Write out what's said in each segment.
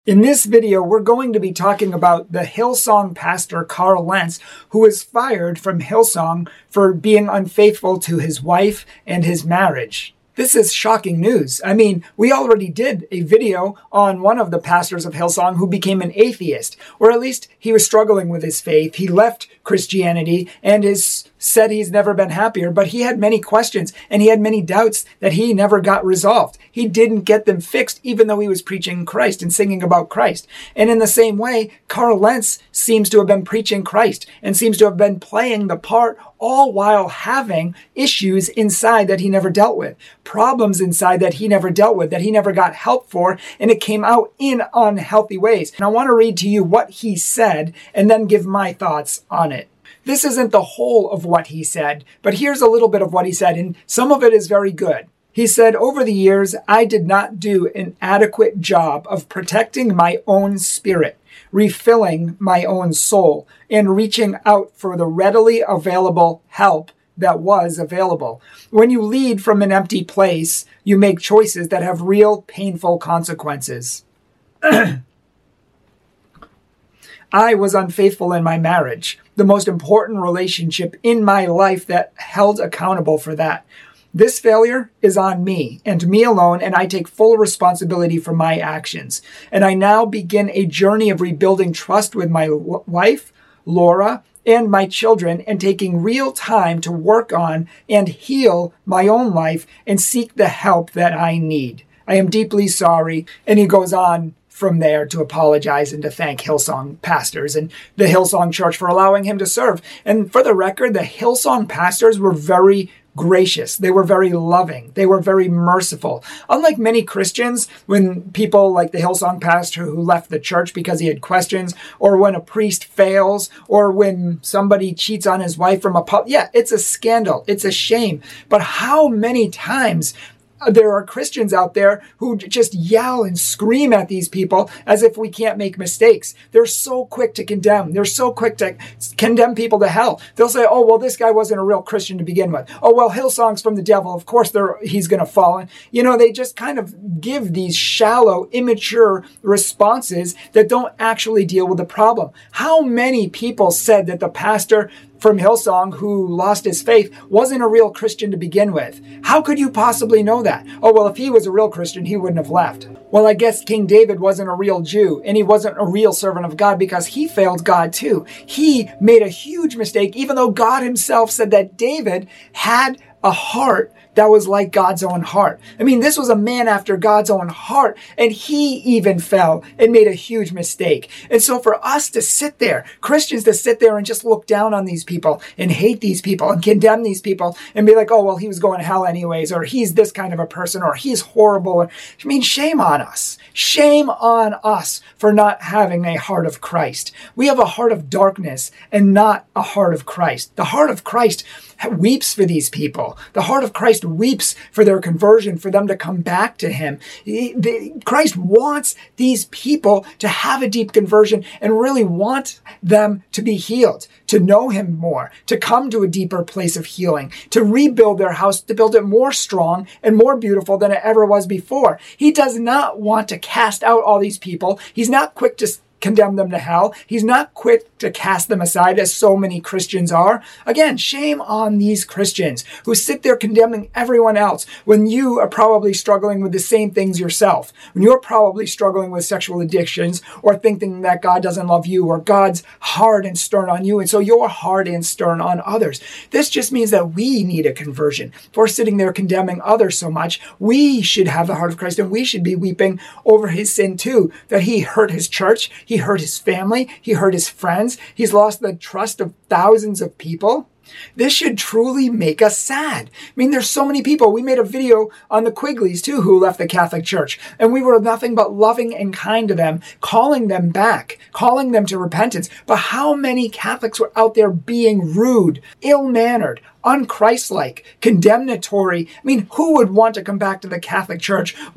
In this video, we're going to be talking about the Hillsong pastor Carl Lentz, who was fired from Hillsong for being unfaithful to his wife and his marriage. This is shocking news. I mean, we already did a video on one of the pastors of Hillsong who became an atheist, or at least he was struggling with his faith. He left Christianity and said he's never been happier, but he had many questions and he had many doubts that he never got resolved. He didn't get them fixed, even though he was preaching Christ and singing about Christ. And in the same way, Carl Lentz seems to have been preaching Christ and seems to have been playing the part, all while having issues inside that he never dealt with, problems inside that he never dealt with, that he never got help for, and it came out in unhealthy ways. And I want to read to you what he said and then give my thoughts on it. This isn't the whole of what he said, but here's a little bit of what he said, and some of it is very good. He said, "Over the years, I did not do an adequate job of protecting my own spirit, refilling my own soul, and reaching out for the readily available help that was available. When you lead from an empty place, you make choices that have real painful consequences. I was unfaithful in my marriage, the most important relationship in my life that held accountable for that. This failure is on me and me alone, and I take full responsibility for my actions. And I now begin a journey of rebuilding trust with my wife, Laura, and my children, and taking real time to work on and heal my own life and seek the help that I need. I am deeply sorry." And he goes on from there to apologize and to thank Hillsong pastors and the Hillsong church for allowing him to serve. And for the record, the Hillsong pastors were very gracious. They were very loving. They were very merciful. Unlike many Christians, when people like the Hillsong pastor who left the church because he had questions, or when a priest fails, or when somebody cheats on his wife from a pub, it's a scandal. It's a shame. But how many times there are Christians out there who just yell and scream at these people as if we can't make mistakes. They're so quick to condemn. They're so quick to condemn people to hell. They'll say, "Oh, well, this guy wasn't a real Christian to begin with. Oh, well, Hillsong's from the devil. Of course he's going to fall." And, they just kind of give these shallow, immature responses that don't actually deal with the problem. How many people said that the pastor from Hillsong who lost his faith wasn't a real Christian to begin with? How could you possibly know that? Oh, well, if he was a real Christian, he wouldn't have left. Well, I guess King David wasn't a real Jew, and he wasn't a real servant of God because he failed God too. He made a huge mistake, even though God himself said that David had a heart that was like God's own heart. I mean, this was a man after God's own heart, and he even fell and made a huge mistake. And so for us to sit there, Christians to sit there and just look down on these people and hate these people and condemn these people and be like, "Oh, well, he was going to hell anyways," or "He's this kind of a person," or "He's horrible." I mean, shame on us. Shame on us for not having a heart of Christ. We have a heart of darkness and not a heart of Christ. The heart of Christ weeps for these people. The heart of Christ weeps for their conversion, for them to come back to him. Christ wants these people to have a deep conversion and really want them to be healed, to know him more, to come to a deeper place of healing, to rebuild their house, to build it more strong and more beautiful than it ever was before. He does not want to cast out all these people. He's not quick to condemn them to hell. He's not quick to cast them aside, as so many Christians are. Again, shame on these Christians who sit there condemning everyone else when you are probably struggling with the same things yourself, when you're probably struggling with sexual addictions, or thinking that God doesn't love you, or God's hard and stern on you, and so you're hard and stern on others. This just means that we need a conversion. If we're sitting there condemning others so much, we should have the heart of Christ, and we should be weeping over his sin too, that he hurt his church, he hurt his family, he hurt his friends, he's lost the trust of thousands of people. This should truly make us sad. I mean, there's so many people. We made a video on the Quigleys too who left the Catholic Church, and we were nothing but loving and kind to them, calling them back, calling them to repentance. But how many Catholics were out there being rude, ill-mannered, unchristlike, condemnatory? I mean, who would want to come back to the Catholic Church with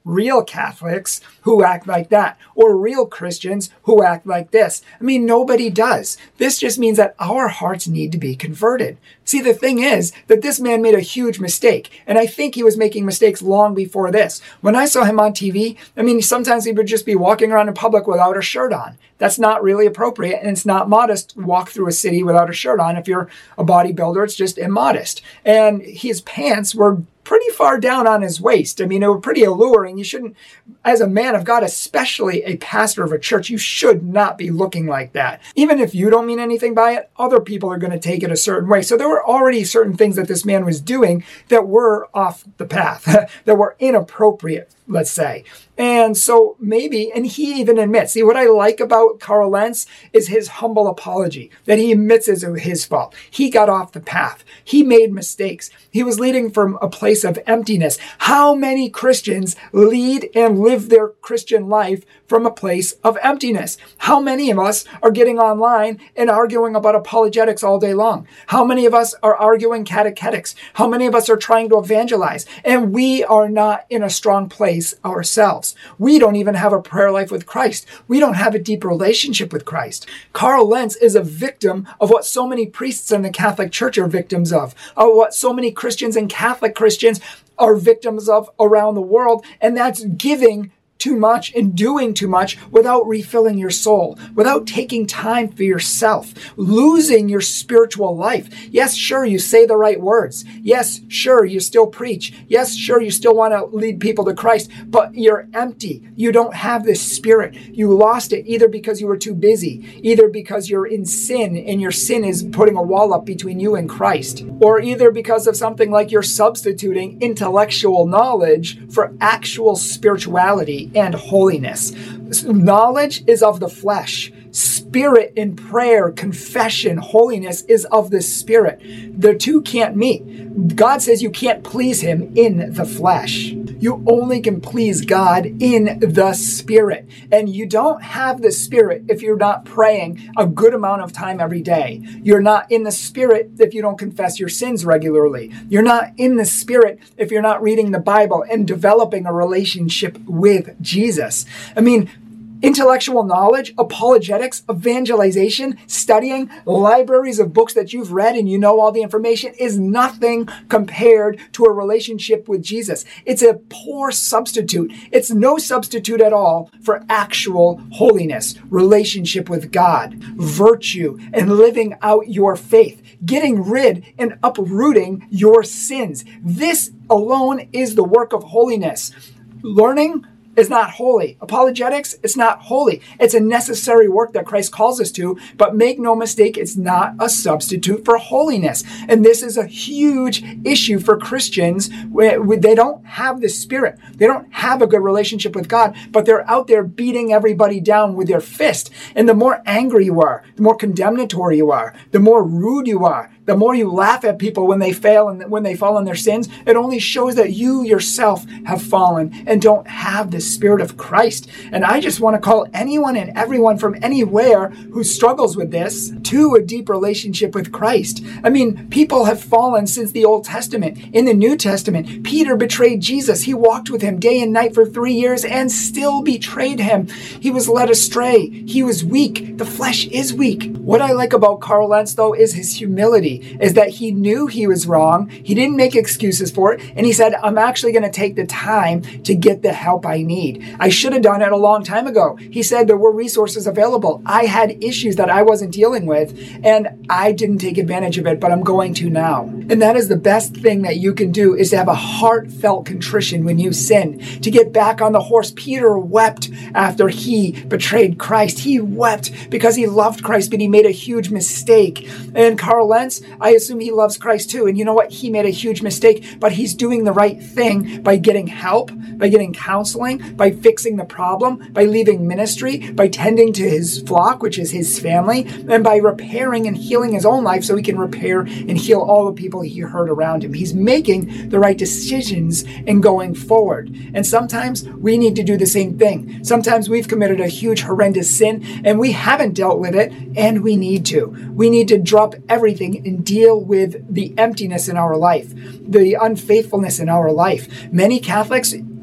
real Catholics who act like that, or real Christians who act like this. I mean, nobody does. This just means that our hearts need to be converted. See, the thing is that this man made a huge mistake, and I think he was making mistakes long before this. When I saw him on TV, I mean, sometimes he would just be walking around in public without a shirt on. That's not really appropriate, and it's not modest to walk through a city without a shirt on. If you're a bodybuilder, it's just immodest. And his pants were pretty far down on his waist. I mean, they were pretty alluring. You shouldn't, as a man of God, especially a pastor of a church, you should not be looking like that. Even if you don't mean anything by it, other people are going to take it a certain way. So there were already certain things that this man was doing that were off the path, that were inappropriate, let's say. And so maybe, and he even admits, see, what I like about Carl Lentz is his humble apology, that he admits it's his fault. He got off the path. He made mistakes. He was leading from a place of emptiness. How many Christians lead and live their Christian life from a place of emptiness? How many of us are getting online and arguing about apologetics all day long? How many of us are arguing catechetics? How many of us are trying to evangelize? And we are not in a strong place ourselves. We don't even have a prayer life with Christ. We don't have a deep relationship with Christ. Carl Lentz is a victim of what so many priests in the Catholic Church are victims of what so many Christians and Catholic Christians are victims of around the world, and that's giving too much and doing too much without refilling your soul, without taking time for yourself, losing your spiritual life. Yes, sure, you say the right words. Yes, sure, you still preach. Yes, sure, you still want to lead people to Christ, but you're empty. You don't have this spirit. You lost it either because you were too busy, either because you're in sin and your sin is putting a wall up between you and Christ, or either because of something like you're substituting intellectual knowledge for actual spirituality and holiness. Knowledge is of the flesh. Spirit in prayer, confession, holiness is of the spirit. The two can't meet. God says you can't please him in the flesh. You only can please God in the spirit. And you don't have the spirit if you're not praying a good amount of time every day. You're not in the spirit if you don't confess your sins regularly. You're not in the spirit if you're not reading the Bible and developing a relationship with Jesus. I mean, intellectual knowledge, apologetics, evangelization, studying, libraries of books that you've read and you know all the information is nothing compared to a relationship with Jesus. It's a poor substitute. It's no substitute at all for actual holiness, relationship with God, virtue, and living out your faith, getting rid and uprooting your sins. This alone is the work of holiness. Learning is not holy. Apologetics, it's not holy. It's a necessary work that Christ calls us to, but make no mistake, it's not a substitute for holiness. And this is a huge issue for Christians. They don't have the Spirit. They don't have a good relationship with God, but they're out there beating everybody down with their fist. And the more angry you are, the more condemnatory you are, the more rude you are, the more you laugh at people when they fail and when they fall in their sins, it only shows that you yourself have fallen and don't have the Spirit of Christ. And I just want to call anyone and everyone from anywhere who struggles with this to a deep relationship with Christ. I mean, people have fallen since the Old Testament. In the New Testament, Peter betrayed Jesus. He walked with him day and night for 3 years and still betrayed him. He was led astray. He was weak. The flesh is weak. What I like about Carl Lentz, though, is his humility, is that he knew he was wrong. He didn't make excuses for it. And he said, I'm actually going to take the time to get the help I need. I should have done it a long time ago. He said there were resources available. I had issues that I wasn't dealing with, and I didn't take advantage of it, but I'm going to now. And that is the best thing that you can do, is to have a heartfelt contrition when you sin, to get back on the horse. Peter wept after he betrayed Christ. He wept because he loved Christ, but he made a huge mistake. And Carl Lentz, I assume he loves Christ too. And you know what? He made a huge mistake, but he's doing the right thing by getting help, by getting counseling, by fixing the problem, by leaving ministry, by tending to his flock, which is his family, and by repairing and healing his own life so he can repair and heal all the people he hurt around him. He's making the right decisions and going forward. And sometimes we need to do the same thing. Sometimes we've committed a huge, horrendous sin and we haven't dealt with it, and we need to. We need to drop everything and deal with the emptiness in our life, the unfaithfulness in our life. Many Catholics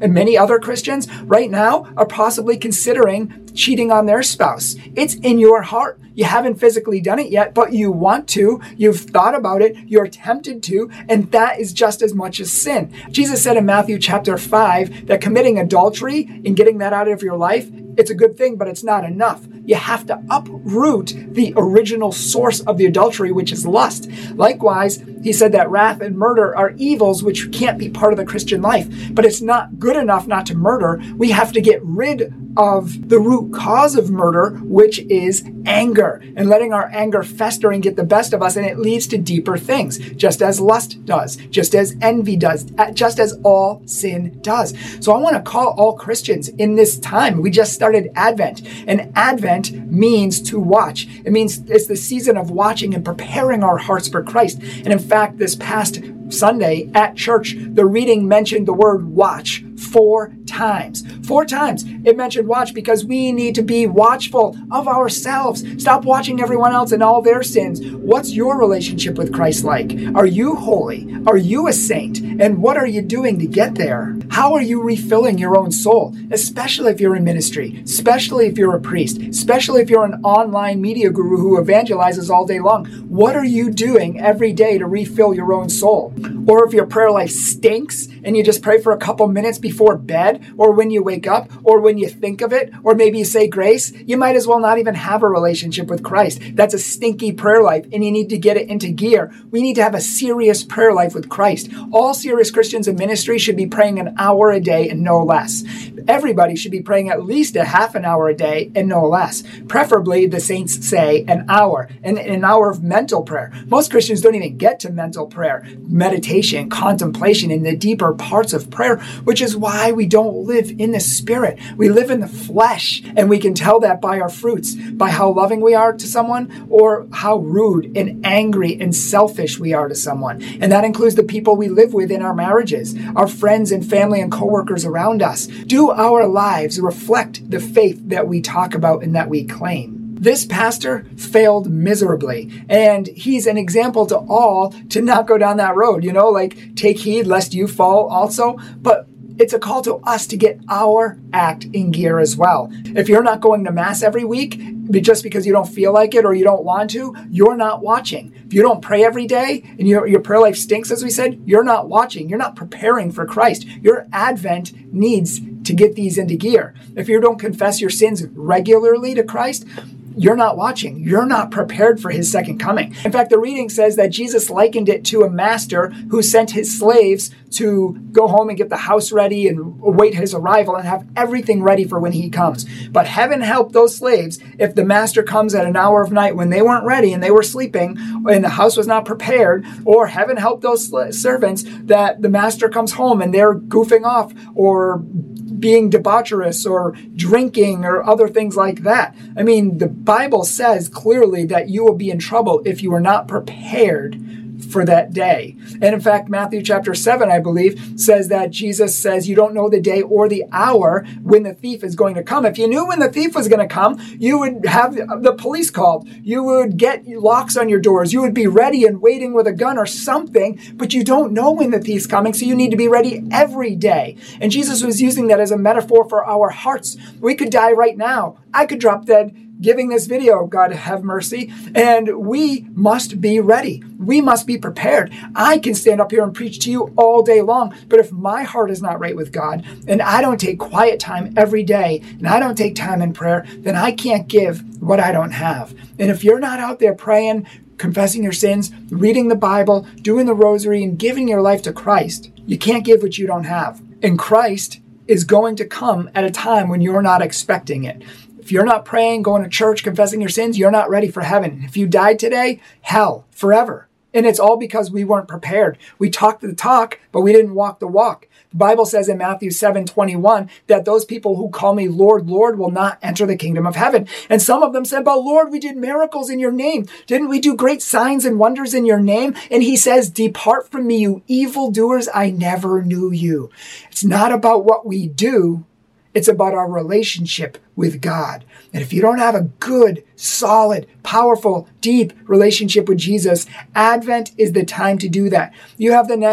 and many other Christians right now are possibly considering cheating on their spouse. It's in your heart. You haven't physically done it yet, but you want to. You've thought about it. You're tempted to, and that is just as much as sin. Jesus said in Matthew chapter 5 that committing adultery and getting that out of your life, it's a good thing, but it's not enough. You have to uproot the original source of the adultery, which is lust. Likewise, he said that wrath and murder are evils which can't be part of the Christian life. But it's not good enough not to murder. We have to get rid of the root cause of murder, which is anger, and letting our anger fester and get the best of us, and it leads to deeper things, just as lust does, just as envy does, just as all sin does. So I want to call all Christians in this time. We just started Advent, and Advent means to watch. It means it's the season of watching and preparing our hearts for Christ. And in fact, this past Sunday at church, the reading mentioned the word watch 4 times. 4 times it mentioned watch because we need to be watchful of ourselves. Stop watching everyone else and all their sins. What's your relationship with Christ like? Are you holy? Are you a saint? And what are you doing to get there? How are you refilling your own soul? Especially if you're in ministry, especially if you're a priest, especially if you're an online media guru who evangelizes all day long. What are you doing every day to refill your own soul? Or if your prayer life stinks and you just pray for a couple minutes before bed, or when you wake up, or when you think of it, or maybe you say grace, you might as well not even have a relationship with Christ. That's a stinky prayer life, and you need to get it into gear. We need to have a serious prayer life with Christ. All serious Christians in ministry should be praying an hour a day and no less. Everybody should be praying at least a half an hour a day and no less. Preferably, the saints say, an hour, and an hour of mental prayer. Most Christians don't even get to mental prayer, meditation, contemplation, in the deeper parts of prayer, which is why we don't live in the spirit. We live in the flesh, and we can tell that by our fruits, by how loving we are to someone, or how rude and angry and selfish we are to someone. And that includes the people we live with in our marriages, our friends and family and coworkers around us. Do our lives reflect the faith that we talk about and that we claim? This pastor failed miserably, and he's an example to all to not go down that road, like take heed lest you fall also. But it's a call to us to get our act in gear as well. If you're not going to Mass every week, just because you don't feel like it or you don't want to, you're not watching. If you don't pray every day and your prayer life stinks, as we said, you're not watching. You're not preparing for Christ. Your Advent needs to get these into gear. If you don't confess your sins regularly to Christ, you're not watching. You're not prepared for his second coming. In fact, the reading says that Jesus likened it to a master who sent his slaves to go home and get the house ready and await his arrival and have everything ready for when he comes. But heaven help those slaves if the master comes at an hour of night when they weren't ready and they were sleeping and the house was not prepared, or heaven help those servants that the master comes home and they're goofing off or being debaucherous or drinking or other things like that. I mean, the Bible says clearly that you will be in trouble if you are not prepared for that day. And in fact, Matthew chapter 7, I believe, says that Jesus says you don't know the day or the hour when the thief is going to come. If you knew when the thief was going to come, you would have the police called. You would get locks on your doors. You would be ready and waiting with a gun or something, but you don't know when the thief's coming, so you need to be ready every day. And Jesus was using that as a metaphor for our hearts. We could die right now. I could drop dead giving this video, God have mercy, and we must be ready. We must be prepared. I can stand up here and preach to you all day long, but if my heart is not right with God, and I don't take quiet time every day, and I don't take time in prayer, then I can't give what I don't have. And if you're not out there praying, confessing your sins, reading the Bible, doing the rosary, and giving your life to Christ, you can't give what you don't have. And Christ is going to come at a time when you're not expecting it. If you're not praying, going to church, confessing your sins, you're not ready for heaven. If you died today, hell, forever. And it's all because we weren't prepared. We talked the talk, but we didn't walk the walk. The Bible says in Matthew 7:21 that those people who call me Lord, Lord will not enter the kingdom of heaven. And some of them said, but Lord, we did miracles in your name. Didn't we do great signs and wonders in your name? And he says, depart from me, you evildoers, I never knew you. It's not about what we do. It's about our relationship with God. And if you don't have a good, solid, powerful, deep relationship with Jesus, Advent is the time to do that. You have the next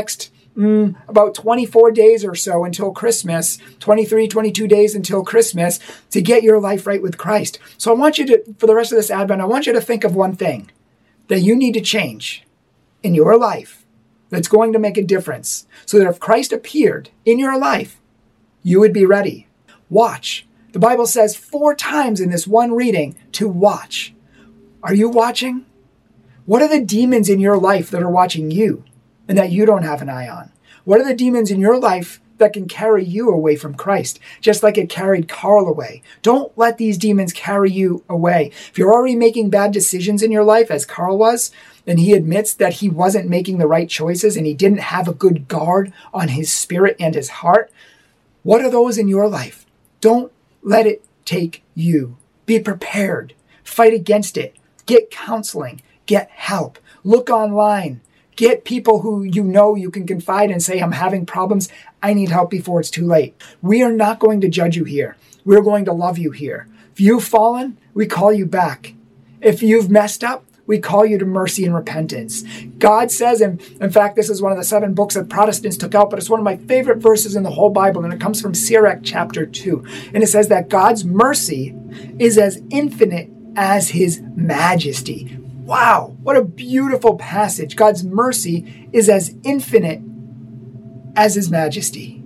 about 24 days or so until Christmas, 23, 22 days until Christmas to get your life right with Christ. So I want you to, for the rest of this Advent, I want you to think of one thing that you need to change in your life that's going to make a difference so that if Christ appeared in your life, you would be ready. Watch. The Bible says 4 times in this one reading to watch. Are you watching? What are the demons in your life that are watching you and that you don't have an eye on? What are the demons in your life that can carry you away from Christ, just like it carried Carl away? Don't let these demons carry you away. If you're already making bad decisions in your life, as Carl was, and he admits that he wasn't making the right choices and he didn't have a good guard on his spirit and his heart, what are those in your life? Don't let it take you. Be prepared. Fight against it. Get counseling. Get help. Look online. Get people who you know you can confide and say, I'm having problems. I need help before it's too late. We are not going to judge you here. We're going to love you here. If you've fallen, we call you back. If you've messed up, we call you to mercy and repentance. God says, and in fact, this is one of the 7 books that Protestants took out, but it's one of my favorite verses in the whole Bible, and it comes from Sirach chapter 2. And it says that God's mercy is as infinite as his majesty. Wow, what a beautiful passage. God's mercy is as infinite as his majesty.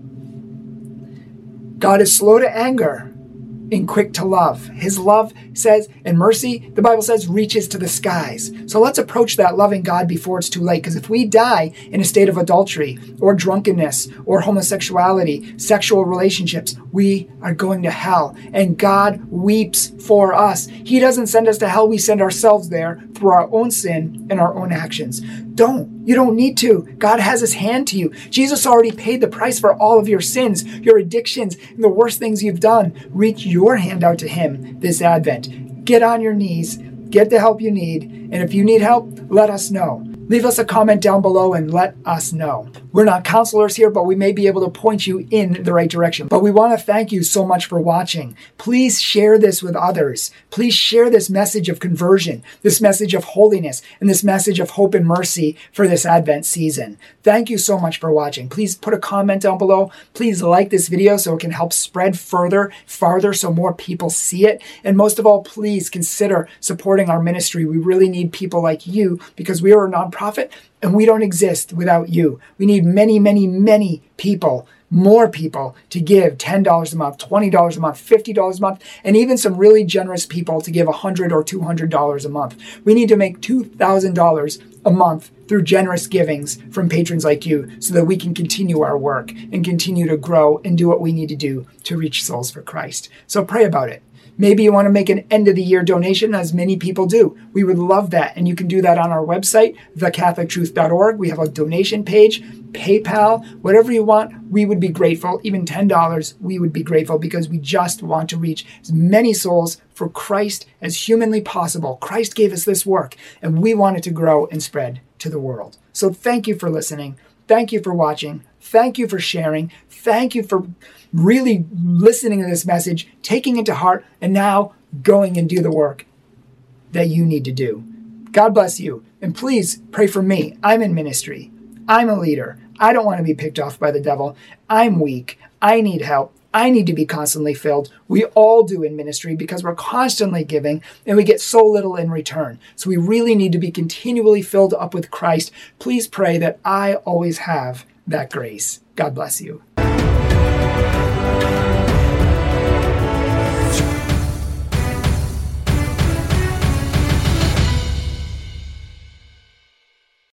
God is slow to anger and quick to love. His love says, and mercy, the Bible says, reaches to the skies. So let's approach that loving God before it's too late. Because if we die in a state of adultery or drunkenness or homosexuality, sexual relationships, we are going to hell. And God weeps for us. He doesn't send us to hell. We send ourselves there through our own sin and our own actions. You don't need to. God has his hand to you. Jesus already paid the price for all of your sins, your addictions, and the worst things you've done. Reach your hand out to him this Advent. Get on your knees. Get the help you need. And if you need help, let us know. Leave us a comment down below and let us know. We're not counselors here, but we may be able to point you in the right direction. But we want to thank you so much for watching. Please share this with others. Please share this message of conversion, this message of holiness, and this message of hope and mercy for this Advent season. Thank you so much for watching. Please put a comment down below. Please like this video so it can help spread farther, so more people see it. And most of all, please consider supporting our ministry. We really need people like you because we are a nonprofit and we don't exist without you. We need many, many, many people, more people to give $10 a month, $20 a month, $50 a month, and even some really generous people to give $100 or $200 a month. We need to make $2,000 a month through generous givings from patrons like you so that we can continue our work and continue to grow and do what we need to do to reach souls for Christ. So pray about it. Maybe you want to make an end-of-the-year donation, as many people do. We would love that, and you can do that on our website, thecatholictruth.org. We have a donation page, PayPal, whatever you want. We would be grateful. Even $10, we would be grateful because we just want to reach as many souls for Christ as humanly possible. Christ gave us this work, and we want it to grow and spread to the world. So thank you for listening. Thank you for watching. Thank you for sharing. Thank you for really listening to this message, taking it to heart, and now going and do the work that you need to do. God bless you. And please pray for me. I'm in ministry. I'm a leader. I don't want to be picked off by the devil. I'm weak. I need help. I need to be constantly filled. We all do in ministry because we're constantly giving and we get so little in return. So we really need to be continually filled up with Christ. Please pray that I always have that grace. God bless you.